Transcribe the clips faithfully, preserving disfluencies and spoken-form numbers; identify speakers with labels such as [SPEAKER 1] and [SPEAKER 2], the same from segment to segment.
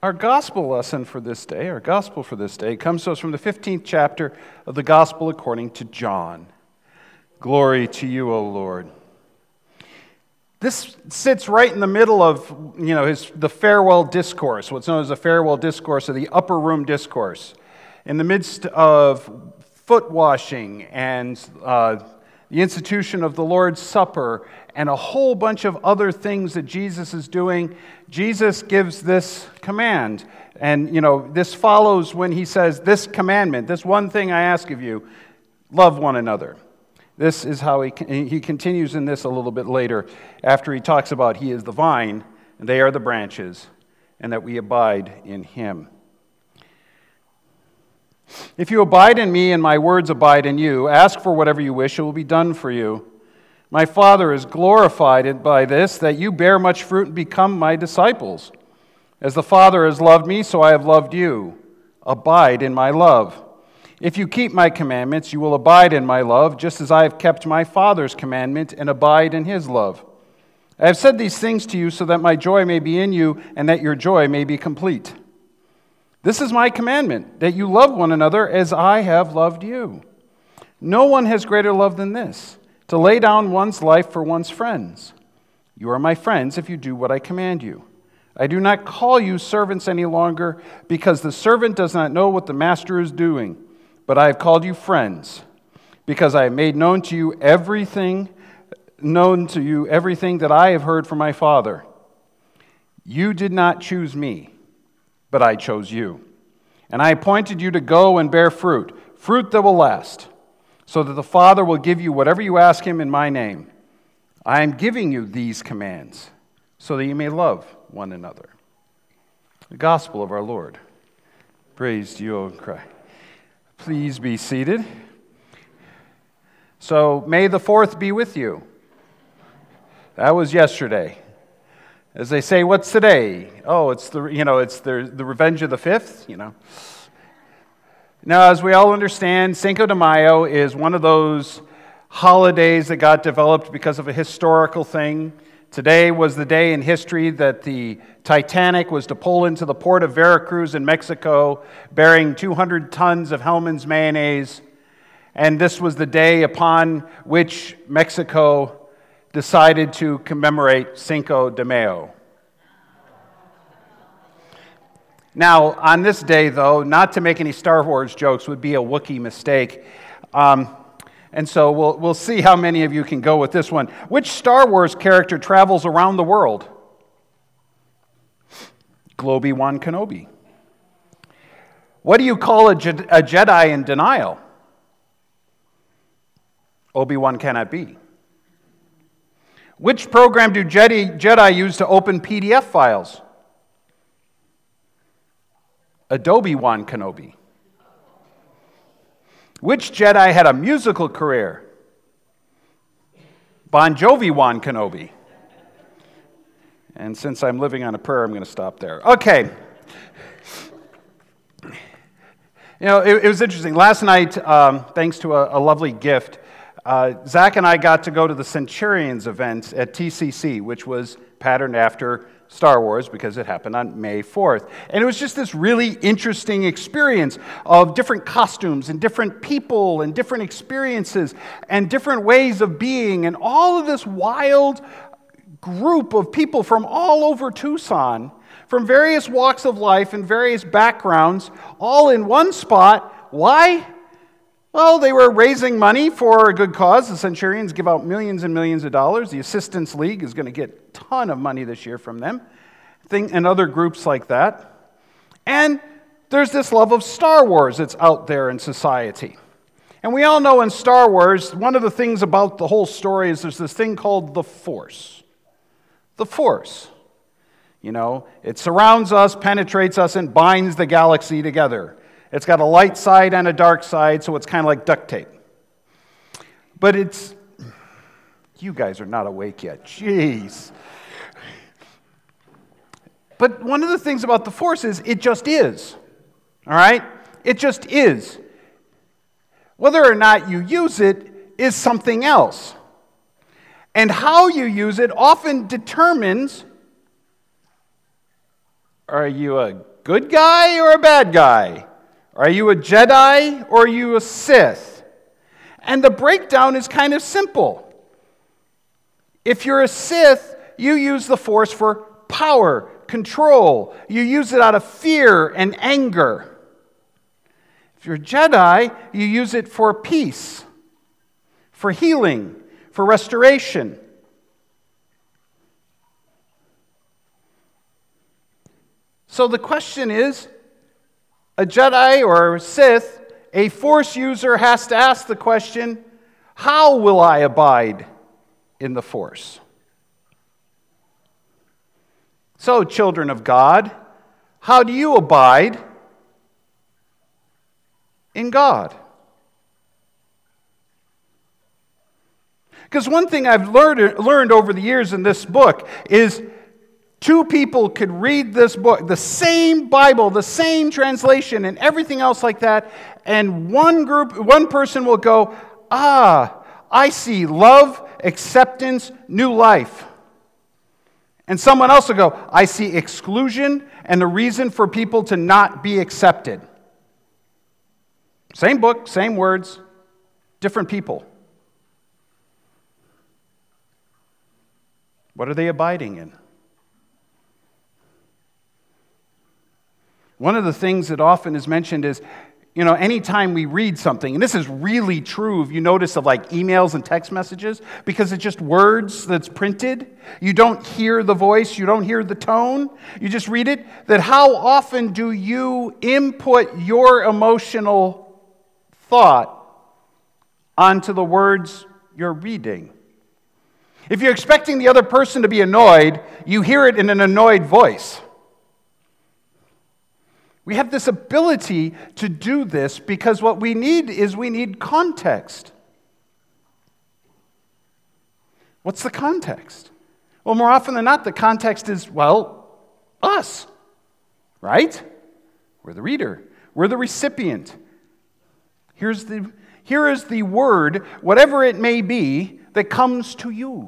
[SPEAKER 1] Our gospel lesson for this day, our gospel for this day, comes to us from the fifteenth chapter of the Gospel according to John. Glory to you, O Lord. This sits right in the middle of, you know, his the farewell discourse, what's known as the farewell discourse, or the upper room discourse. In the midst of foot washing and uh, the institution of the Lord's Supper and a whole bunch of other things that Jesus is doing, Jesus gives this command. And, you know, this follows when he says, this commandment, this one thing I ask of you, love one another. This is how he he continues in this a little bit later, after he talks about he is the vine, and they are the branches, and that we abide in him. If you abide in me and my words abide in you, ask for whatever you wish, it will be done for you. My Father is glorified by this, that you bear much fruit and become my disciples. As the Father has loved me, so I have loved you. Abide in my love. If you keep my commandments, you will abide in my love, just as I have kept my Father's commandment and abide in his love. I have said these things to you so that my joy may be in you and that your joy may be complete. This is my commandment, that you love one another as I have loved you. No one has greater love than this, to lay down one's life for one's friends. You are my friends if you do what I command you. I do not call you servants any longer, because the servant does not know what the master is doing. But I have called you friends, because I have made known to you everything, known to you everything that I have heard from my Father. You did not choose me, but I chose you. And I appointed you to go and bear fruit, fruit that will last, so that the Father will give you whatever you ask him in my name. I am giving you these commands, so that you may love one another. The gospel of our Lord. Praise to you, O Christ. Please be seated. So, may the fourth be with you. That was yesterday. As they say, what's today? Oh, it's the you know, it's the the revenge of the fifth, you know. Now, as we all understand, Cinco de Mayo is one of those holidays that got developed because of a historical thing. Today was the day in history that the Titanic was to pull into the port of Veracruz in Mexico, bearing two hundred tons of Hellmann's mayonnaise. And this was the day upon which Mexico decided to commemorate Cinco de Mayo. Now, on this day, though, not to make any Star Wars jokes would be a Wookiee mistake. Um, and so we'll we'll see how many of you can go with this one. Which Star Wars character travels around the world? Obi-Wan Kenobi. What do you call a, Je- a Jedi in denial? Obi-Wan cannot be. Which program do Jedi, Jedi use to open P D F files? Adobe-Wan Kenobi. Which Jedi had a musical career? Bon Jovi-Wan Kenobi. And since I'm living on a prayer, I'm going to stop there. Okay. You know, it, it was interesting. Last night, um, thanks to a, a lovely gift, uh, Zach and I got to go to the Centurions event at T C C, which was patterned after Star Wars because it happened on May fourth. And it was just this really interesting experience of different costumes and different people and different experiences and different ways of being and all of this wild group of people from all over Tucson, from various walks of life and various backgrounds, all in one spot. Why? Well, they were raising money for a good cause. The Centurions give out millions and millions of dollars. The Assistance League is going to get a ton of money this year from them, and other groups like that. And there's this love of Star Wars that's out there in society. And we all know in Star Wars, one of the things about the whole story is there's this thing called the Force. The Force. You know, it surrounds us, penetrates us, and binds the galaxy together. It's got a light side and a dark side, so it's kind of like duct tape. But it's... You guys are not awake yet. Jeez. But one of the things about the Force is it just is. All right? It just is. Whether or not you use it is something else. And how you use it often determines Are you a good guy or a bad guy? Are you a Jedi or are you a Sith? And the breakdown is kind of simple. If you're a Sith, you use the Force for power, control. You use it out of fear and anger. If you're a Jedi, you use it for peace, for healing, for restoration. So the question is, a Jedi or a Sith, a Force user has to ask the question, how will I abide in the Force? So, children of God, how do you abide in God? Because one thing I've learned, learned over the years in this book is two people could read this book, the same Bible, the same translation, and everything else like that, and one group, one person will go, ah, I see love, acceptance, new life. And someone else will go, I see exclusion and the reason for people to not be accepted. Same book, same words, different people. What are they abiding in? One of the things that often is mentioned is, you know, anytime we read something, and this is really true if you notice of like emails and text messages, because it's just words that's printed. You don't hear the voice, you don't hear the tone, you just read it. That how often do you input your emotional thought onto the words you're reading? If you're expecting the other person to be annoyed, you hear it in an annoyed voice. We have this ability to do this because what we need is we need context. What's the context? Well, more often than not, the context is, well, us, right? We're the reader. We're the recipient. Here's the, here is the word, whatever it may be, that comes to you.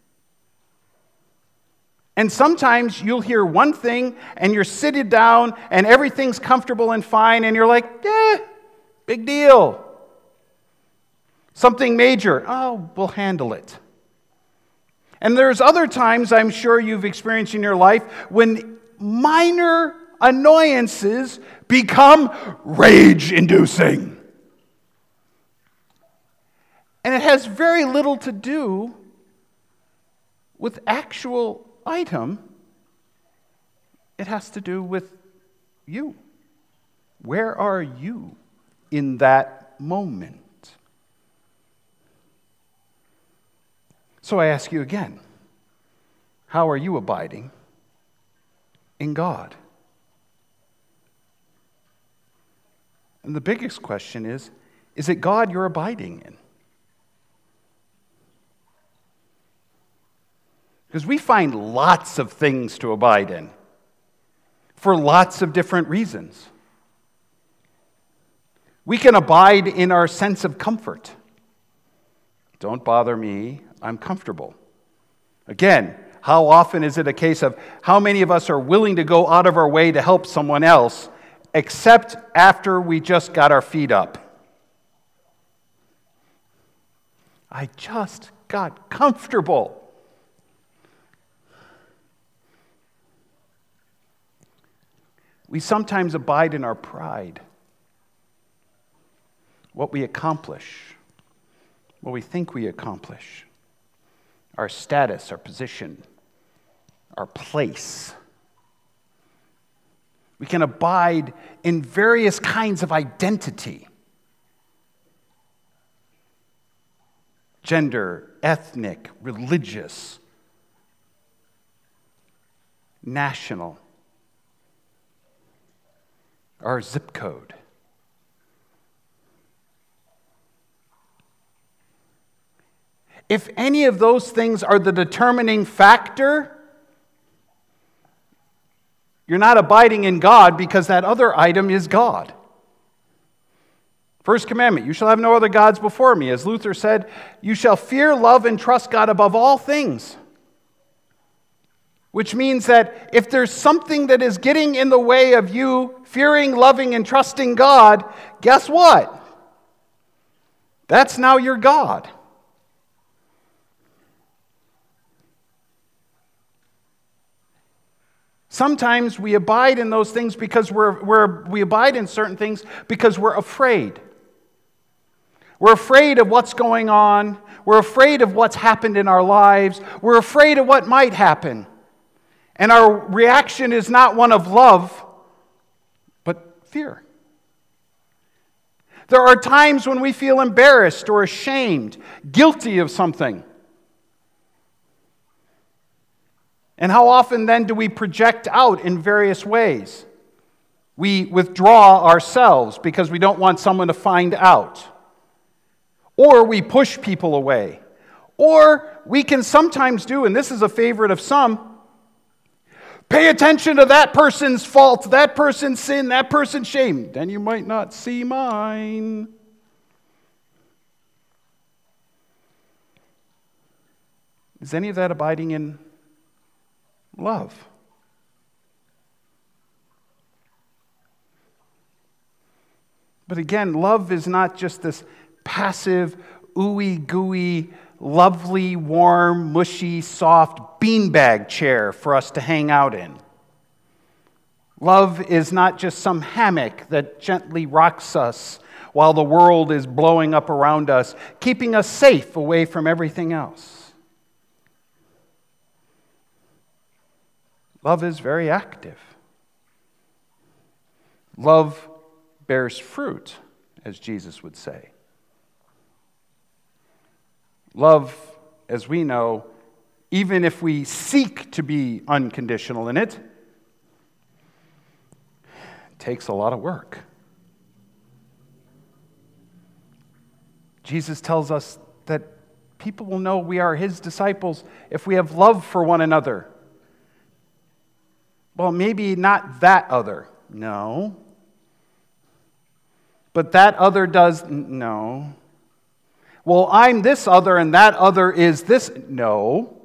[SPEAKER 1] And sometimes you'll hear one thing and you're sitting down and everything's comfortable and fine and you're like, eh, big deal. Something major, oh, we'll handle it. And there's other times I'm sure you've experienced in your life when minor annoyances become rage-inducing. And it has very little to do with actual item. It has to do with you. Where are you in that moment? So I ask you again, how are you abiding in God? And the biggest question is, is it God you're abiding in? Because we find lots of things to abide in for lots of different reasons. We can abide in our sense of comfort. Don't bother me, I'm comfortable. Again, how often is it a case of how many of us are willing to go out of our way to help someone else, except after we just got our feet up? I just got comfortable. We sometimes abide in our pride, what we accomplish, what we think we accomplish, our status, our position, our place. We can abide in various kinds of identity. Gender, ethnic, religious, national. Our zip code. If any of those things are the determining factor, you're not abiding in God because that other item is God. First commandment, you shall have no other gods before me. As Luther said, you shall fear, love, and trust God above all things. which means that if there's something that is getting in the way of you fearing, loving, and trusting God, guess what? That's now your God. Sometimes we abide in those things because we're, we're we abide in certain things because we're afraid. We're afraid of what's going on. We're afraid of what's happened in our lives. We're afraid of what might happen. And our reaction is not one of love, but fear. There are times when we feel embarrassed or ashamed, guilty of something. And how often then do we project out in various ways? We withdraw ourselves because we don't want someone to find out. Or we push people away. Or we can sometimes do, and this is a favorite of some, pay attention to that person's fault, that person's sin, that person's shame. Then you might not see mine. Is any of that abiding in love? But again, love is not just this passive, ooey gooey, lovely, warm, mushy, soft beanbag chair for us to hang out in. Love is not just some hammock that gently rocks us while the world is blowing up around us, keeping us safe away from everything else. Love is very active. Love bears fruit, as Jesus would say. Love, as we know, even if we seek to be unconditional in it, takes a lot of work. Jesus tells us that people will know we are His disciples if we have love for one another. Well, maybe not that other. No. But that other does. No. Well, I'm this other and that other is this. No.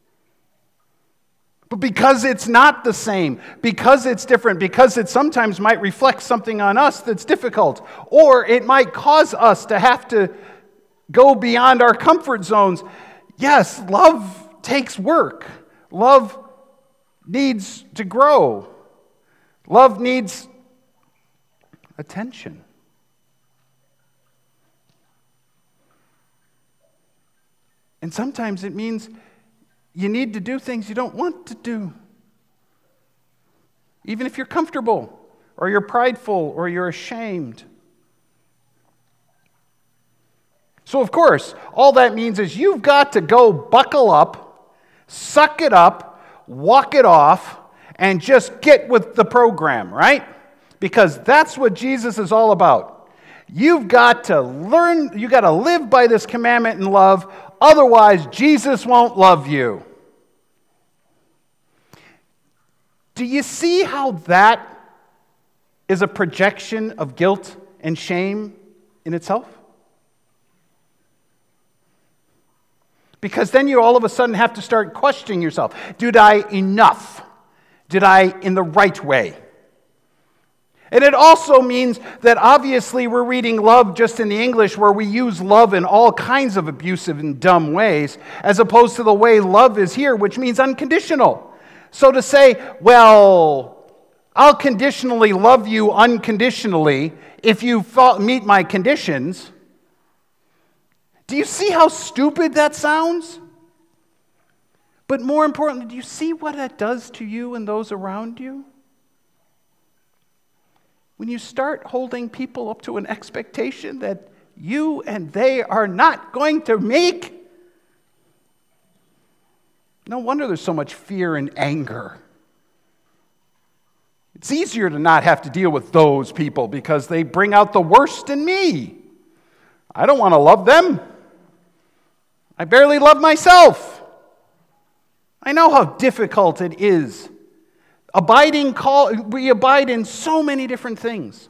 [SPEAKER 1] But because it's not the same, because it's different, because it sometimes might reflect something on us that's difficult, or it might cause us to have to go beyond our comfort zones. Yes, love takes work. Love needs to grow. Love needs attention. And sometimes it means you need to do things you don't want to do. Even if you're comfortable, or you're prideful, or you're ashamed. So, of course, all that means is you've got to go buckle up, suck it up, walk it off, and just get with the program, right? Because that's what Jesus is all about. You've got to learn, you've got to live by this commandment in love, otherwise Jesus won't love you. Do you see how that is a projection of guilt and shame in itself? Because then you all of a sudden have to start questioning yourself. Did I enough? Did I in the right way? And it also means that obviously we're reading love just in the English where we use love in all kinds of abusive and dumb ways, as opposed to the way love is here, which means unconditional. So to say, well, I'll conditionally love you unconditionally if you meet my conditions. Do you see how stupid that sounds? But more importantly, do you see what that does to you and those around you? When you start holding people up to an expectation that you and they are not going to make, no wonder there's so much fear and anger. It's easier to not have to deal with those people because they bring out the worst in me. I don't want to love them. I barely love myself. I know how difficult it is. Abiding call, we abide in so many different things.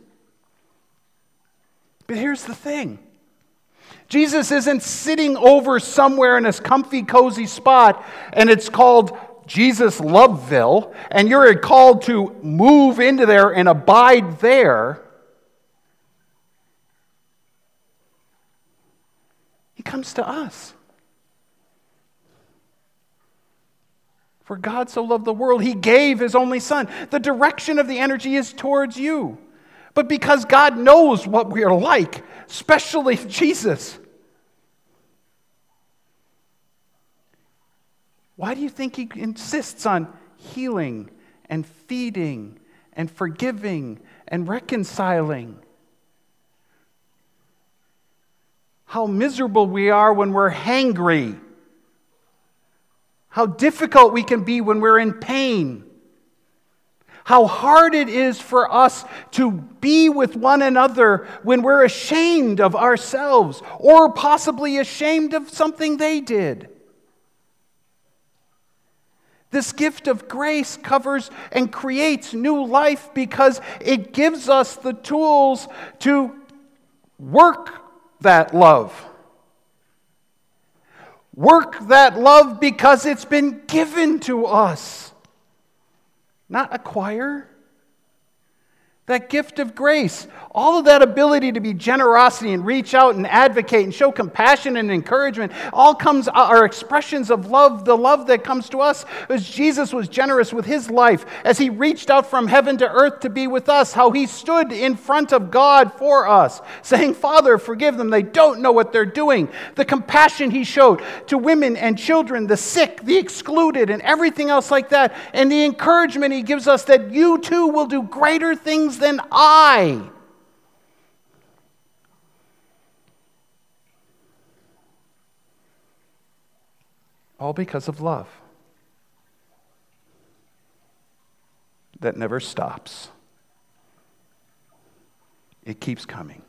[SPEAKER 1] But here's the thing. Jesus isn't sitting over somewhere in this comfy, cozy spot, and it's called Jesus Loveville, and you're called to move into there and abide there, he comes to us. For God so loved the world, he gave his only Son. The direction of the energy is towards you. But because God knows what we are like, especially Jesus, why do you think he insists on healing and feeding and forgiving and reconciling? How miserable we are when we're hangry. How difficult we can be when we're in pain. How hard it is for us to be with one another when we're ashamed of ourselves or possibly ashamed of something they did. This gift of grace covers and creates new life because it gives us the tools to work that love. Work that love because it's been given to us, not acquire. That gift of grace, all of that ability to be generosity and reach out and advocate and show compassion and encouragement, all comes are expressions of love, the love that comes to us as Jesus was generous with his life, as he reached out from heaven to earth to be with us, how he stood in front of God for us, saying, Father, forgive them, they don't know what they're doing. The compassion he showed to women and children, the sick, the excluded, and everything else like that, and the encouragement he gives us that you too will do greater things than I. All because of love that never stops. It keeps coming.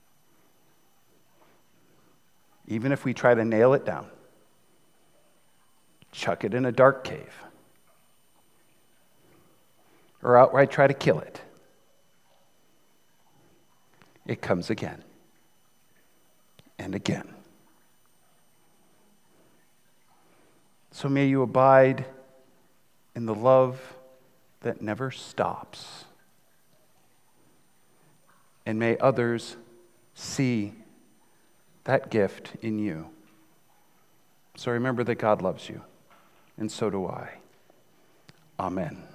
[SPEAKER 1] Even if we try to nail it down, chuck it in a dark cave, or outright try to kill it, it comes again and again. So may you abide in the love that never stops. And may others see that gift in you. So remember that God loves you, and so do I. Amen.